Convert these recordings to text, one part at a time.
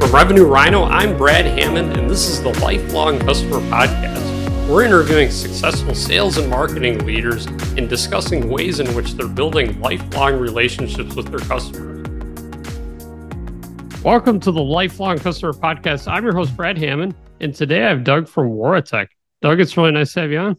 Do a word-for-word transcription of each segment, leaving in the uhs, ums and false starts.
From Revenue Rhino, I'm Brad Hammond, and this is the Lifelong Customer Podcast. We're interviewing successful sales and marketing leaders and discussing ways in which they're building lifelong relationships with their customers. Welcome to the Lifelong Customer Podcast. I'm your host, Brad Hammond, and today I have Doug from Waratech. Doug, it's really nice to have you on.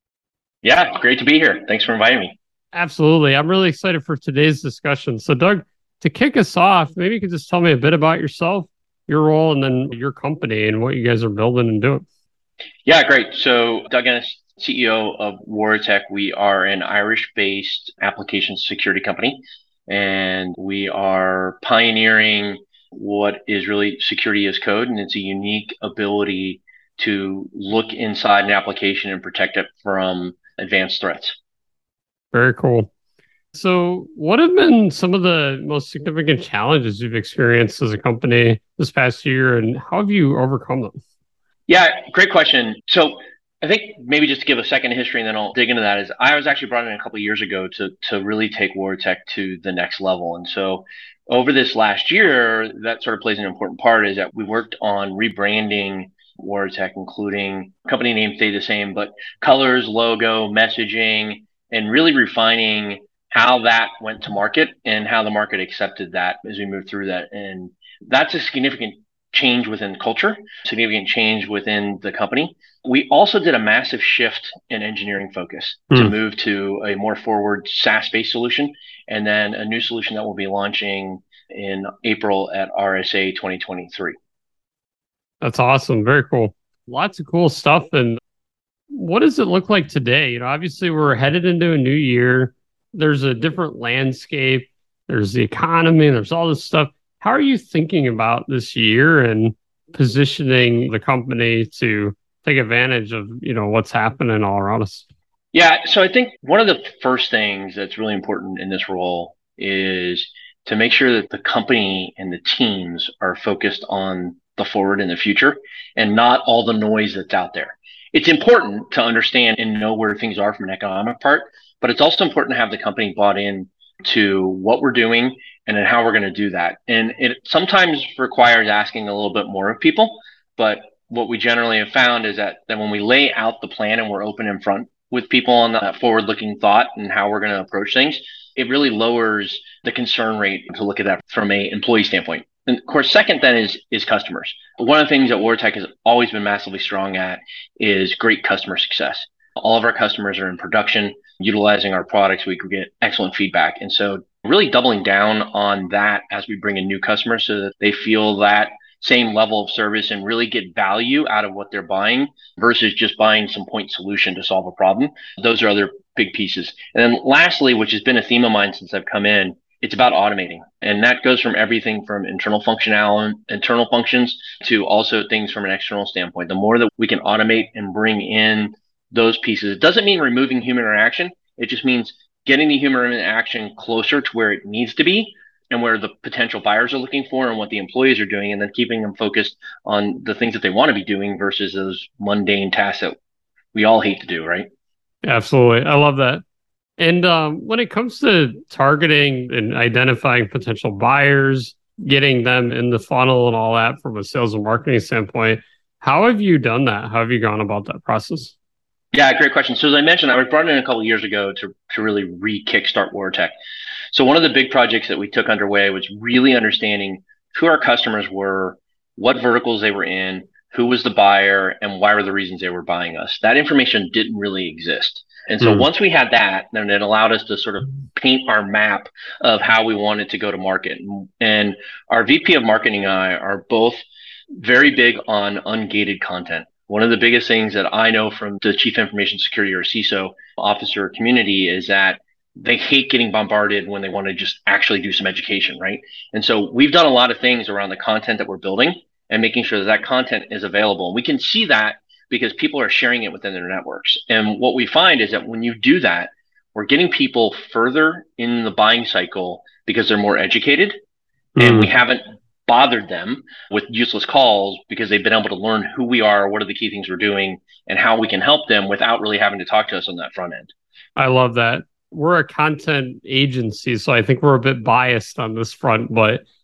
Yeah, great to be here. Thanks for inviting me. Absolutely. I'm really excited for today's discussion. So, Doug, to kick us off, maybe you could just tell me a bit about yourself, your role, and then your company and what you guys are building and doing. Yeah, great. So Doug Ennis, C E O of Waratech. We are an Irish-based application security company, and we are pioneering what is really security as code, and it's a unique ability to look inside an application and protect it from advanced threats. Very cool. So what have been some of the most significant challenges you've experienced as a company this past year, and how have you overcome them? Yeah, great question. So I think maybe just to give a second history and then I'll dig into that is I was actually brought in a couple of years ago to to really take Waratech to the next level. And so over this last year, that sort of plays an important part is that we worked on rebranding Waratech, including company name stayed the same, but colors, logo, messaging, and really refining how that went to market and how the market accepted that as we moved through that. And that's a significant change within culture, significant change within the company. We also did a massive shift in engineering focus mm. to move to a more forward SaaS-based solution, and then a new solution that we'll be launching in April at R S A twenty twenty-three. That's awesome. Very cool. Lots of cool stuff. And what does it look like today? You know, obviously we're headed into a new year. There's a different landscape. There's the economy. There's all this stuff. How are you thinking about this year and positioning the company to take advantage of, you know, what's happening all around us? Yeah. So I think one of the first things that's really important in this role is to make sure that the company and the teams are focused on the forward and the future and not all the noise that's out there. It's important to understand and know where things are from an economic part, but it's also important to have the company bought in to what we're doing and then how we're going to do that. And it sometimes requires asking a little bit more of people, but what we generally have found is that, that when we lay out the plan and we're open in front with people on that forward-looking thought and how we're going to approach things, it really lowers the concern rate to look at that from a employee standpoint. And of course, second then is is customers. One of the things that Waratech has always been massively strong at is great customer success. All of our customers are in production, utilizing our products. We can get excellent feedback. And so really doubling down on that as we bring in new customers so that they feel that same level of service and really get value out of what they're buying versus just buying some point solution to solve a problem. Those are other big pieces. And then lastly, which has been a theme of mine since I've come in, it's about automating. And that goes from everything from internal functionality, internal functions to also things from an external standpoint. The more that we can automate and bring in those pieces, it doesn't mean removing human interaction. It just means getting the human interaction closer to where it needs to be and where the potential buyers are looking for and what the employees are doing, and then keeping them focused on the things that they want to be doing versus those mundane tasks that we all hate to do, right? Absolutely. I love that. And um, when it comes to targeting and identifying potential buyers, getting them in the funnel and all that from a sales and marketing standpoint, how have you done that? How have you gone about that process? Yeah, great question. So as I mentioned, I was brought in a couple of years ago to, to really re-kickstart Waratech. So one of the big projects that we took underway was really understanding who our customers were, what verticals they were in, who was the buyer, and why were the reasons they were buying us. That information didn't really exist. And so mm. once we had that, then it allowed us to sort of paint our map of how we wanted to go to market. And our V P of marketing and I are both very big on ungated content. One of the biggest things that I know from the chief information security or C I S O officer community is that they hate getting bombarded when they want to just actually do some education, right? And so we've done a lot of things around the content that we're building and making sure that that content is available. And we can see that because people are sharing it within their networks. And what we find is that when you do that, we're getting people further in the buying cycle because they're more educated mm. and we haven't bothered them with useless calls because they've been able to learn who we are, what are the key things we're doing, and how we can help them without really having to talk to us on that front end. I love that. We're a content agency, so I think we're a bit biased on this front, but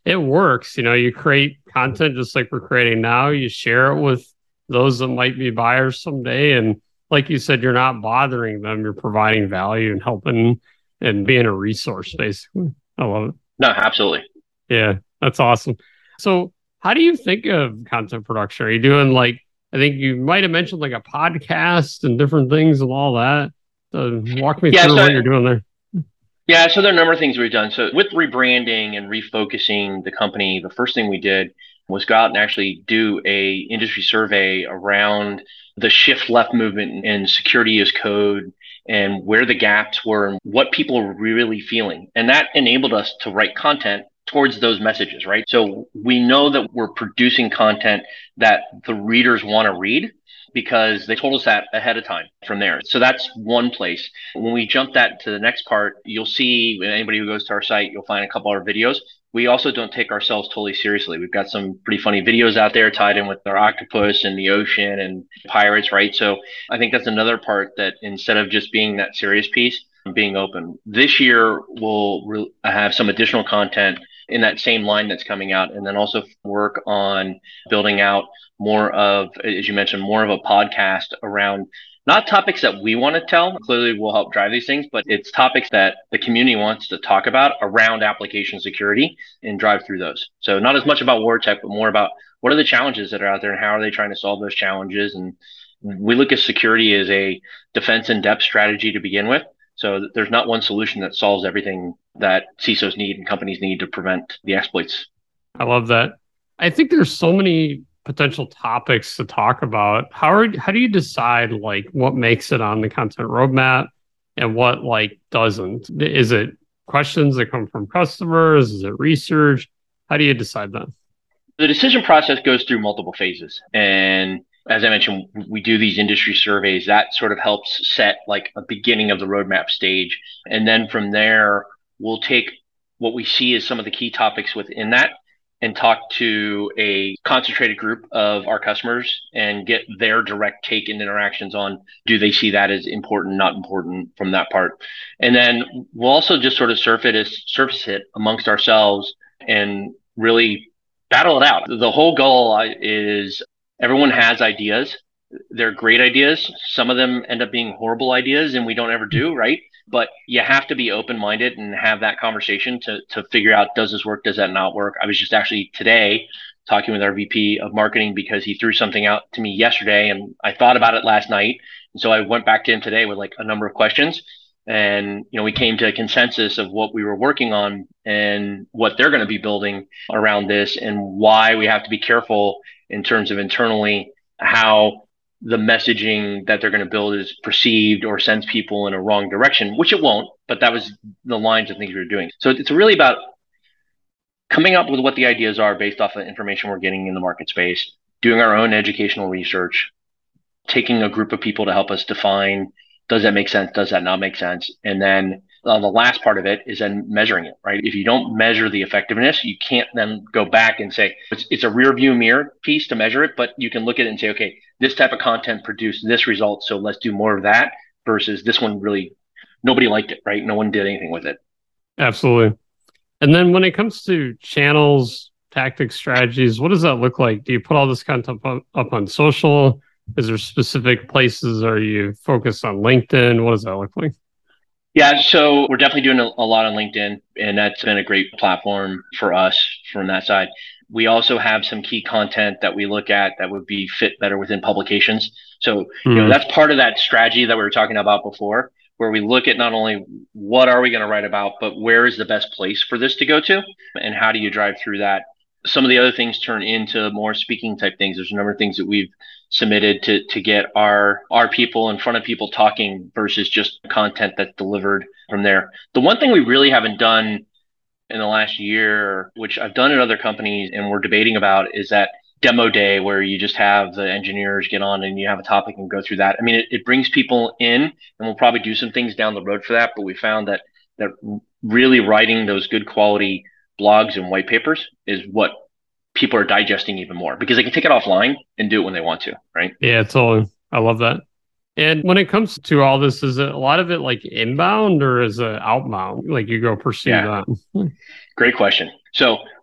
it works. You know, you create content just like we're creating now. You share it with those that might be buyers someday. And like you said, you're not bothering them. You're providing value and helping and being a resource, basically. I love it. No, absolutely. Yeah, that's awesome. So how do you think of content production? Are you doing like, I think you might have mentioned like a podcast and different things and all that. So walk me Yeah, through so what you're doing there. Yeah, so there are a number of things we've done. So with rebranding and refocusing the company, the first thing we did was go out and actually do a industry survey around the shift left movement and security as code and where the gaps were and what people were really feeling. And that enabled us to write content towards those messages, right? So we know that we're producing content that the readers want to read because they told us that ahead of time from there. So that's one place. When we jump that to the next part, you'll see anybody who goes to our site, you'll find a couple of our videos. We also don't take ourselves totally seriously. We've got some pretty funny videos out there tied in with our octopus and the ocean and pirates, right? So I think that's another part that instead of just being that serious piece, being open. This year, we'll re- have some additional content in that same line that's coming out, and then also work on building out more of, as you mentioned, more of a podcast around not topics that we want to tell. Clearly, we'll help drive these things, but it's topics that the community wants to talk about around application security and drive through those. So not as much about WarTech, but more about what are the challenges that are out there and how are they trying to solve those challenges. And we look at security as a defense in depth strategy to begin with. So there's not one solution that solves everything that C I S Os need and companies need to prevent the exploits. I love that. I think there's so many potential topics to talk about. How are how do you decide like what makes it on the content roadmap and what like doesn't? Is it questions that come from customers? Is it research? How do you decide that? The decision process goes through multiple phases. And as I mentioned, we do these industry surveys that sort of helps set like a beginning of the roadmap stage. And then from there, we'll take what we see as some of the key topics within that and talk to a concentrated group of our customers and get their direct take and interactions on, do they see that as important, not important from that part. And then we'll also just sort of surface it, surface it amongst ourselves and really battle it out. The whole goal is everyone has ideas. They're great ideas. Some of them end up being horrible ideas and we don't ever do, right? But you have to be open-minded and have that conversation to to figure out, does this work? Does that not work? I was just actually today talking with our V P of marketing because he threw something out to me yesterday and I thought about it last night. And so I went back to him today with like a number of questions. And, you know, we came to a consensus of what we were working on and what they're going to be building around this and why we have to be careful in terms of internally how the messaging that they're going to build is perceived or sends people in a wrong direction, which it won't, but that was the lines of things we were doing. So it's really about coming up with what the ideas are based off of the information we're getting in the market space, doing our own educational research, taking a group of people to help us define, does that make sense? Does that not make sense? And then uh, the last part of it is then measuring it, right? If you don't measure the effectiveness, you can't then go back and say, it's, it's a rear view mirror piece to measure it, but you can look at it and say, okay, this type of content produced this result, so let's do more of that versus this one really, nobody liked it, right? No one did anything with it. Absolutely. And then when it comes to channels, tactics, strategies, what does that look like? Do you put all this content up, up on social? Is there specific places? Are you focused on LinkedIn? What does that look like? Yeah, so we're definitely doing a, a lot on LinkedIn, and that's been a great platform for us from that side. We also have some key content that we look at that would be fit better within publications. So, mm-hmm. you know, that's part of that strategy that we were talking about before, where we look at not only what are we going to write about, but where is the best place for this to go to, and how do you drive through that? Some of the other things turn into more speaking type things. There's a number of things that we've submitted to to get our our people in front of people talking versus just content that's delivered from there. The one thing we really haven't done in the last year, which I've done at other companies and we're debating about, is that demo day where you just have the engineers get on and you have a topic and go through that. I mean, it, it brings people in, and we'll probably do some things down the road for that, but we found that that really writing those good quality blogs and white papers is what people are digesting even more because they can take it offline and do it when they want to, right? Yeah, totally. I love that. And when it comes to all this, is it a lot of it like inbound or is it outbound? Like you go pursue yeah. that? Great question. So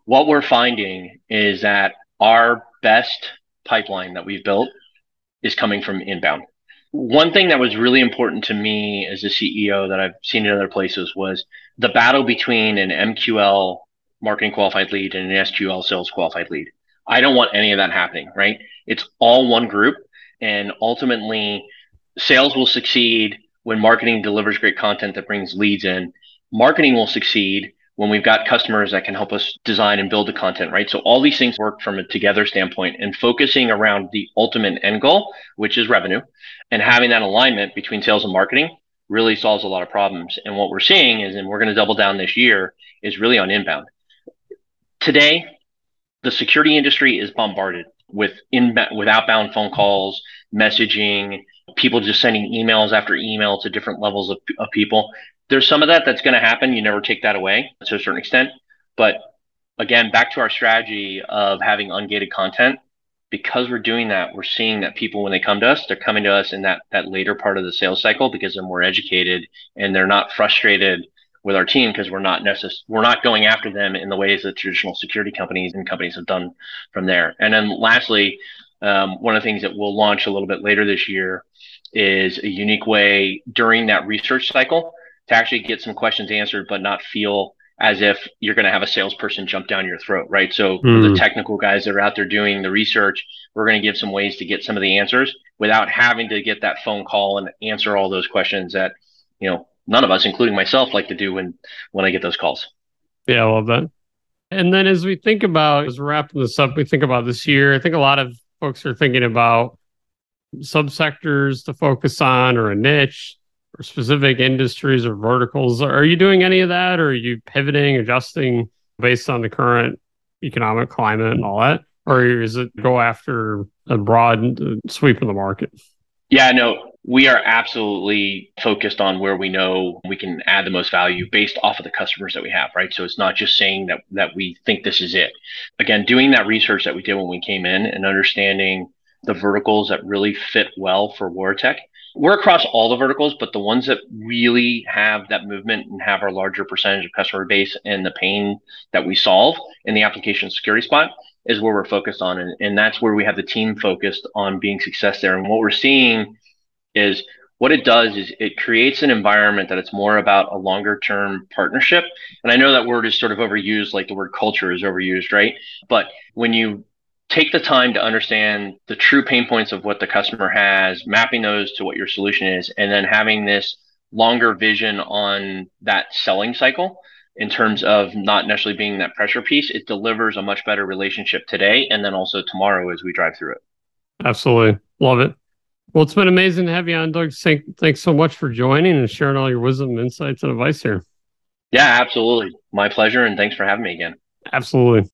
what we're finding is that our best pipeline that we've built is coming from inbound. One thing that was really important to me as a C E O that I've seen in other places was the battle between an M Q L marketing qualified lead and an S Q L sales qualified lead. I don't want any of that happening, right? It's all one group. And ultimately, sales will succeed when marketing delivers great content that brings leads in. Marketing will succeed when we've got customers that can help us design and build the content, right? So all these things work from a together standpoint, and focusing around the ultimate end goal, which is revenue, and having that alignment between sales and marketing really solves a lot of problems. And what we're seeing is, and we're going to double down this year, is really on inbound. Today, the security industry is bombarded with inbound, with outbound phone calls, messaging, people just sending emails after email to different levels of, of people. There's some of that that's going to happen. You never take that away to a certain extent. But again, back to our strategy of having ungated content, because we're doing that, we're seeing that people, when they come to us, they're coming to us in that, that later part of the sales cycle because they're more educated and they're not frustrated with our team because we're not necess- we're not going after them in the ways that traditional security companies and companies have done from there. And then lastly, um, one of the things that we'll launch a little bit later this year is a unique way during that research cycle to actually get some questions answered, but not feel as if you're going to have a salesperson jump down your throat, right? So mm. for the technical guys that are out there doing the research, we're going to give some ways to get some of the answers without having to get that phone call and answer all those questions that, you know, none of us, including myself, like to do when, when I get those calls. Yeah, I love that. And then as we think about, as we're wrapping this up, we think about this year, I think a lot of folks are thinking about subsectors to focus on, or a niche, or specific industries or verticals. Are you doing any of that, or are you pivoting, adjusting based on the current economic climate and all that? Or is it go after a broad sweep of the market? Yeah, no, we are absolutely focused on where we know we can add the most value based off of the customers that we have, right? So it's not just saying that that we think this is it. Again, doing that research that we did when we came in and understanding the verticals that really fit well for WarTech. We're across all the verticals, but the ones that really have that movement and have our larger percentage of customer base and the pain that we solve in the application security spot is where we're focused on. And, and that's where we have the team focused on being success there. And what we're seeing is what it does is it creates an environment that it's more about a longer term partnership. And I know that word is sort of overused, like the word culture is overused, right? But when you take the time to understand the true pain points of what the customer has, mapping those to what your solution is, and then having this longer vision on that selling cycle in terms of not necessarily being that pressure piece, it delivers a much better relationship today and then also tomorrow as we drive through it. Absolutely. Love it. Well, it's been amazing to have you on, Doug. Thank, thanks so much for joining and sharing all your wisdom, insights, and advice here. Yeah, absolutely. My pleasure. And thanks for having me again. Absolutely.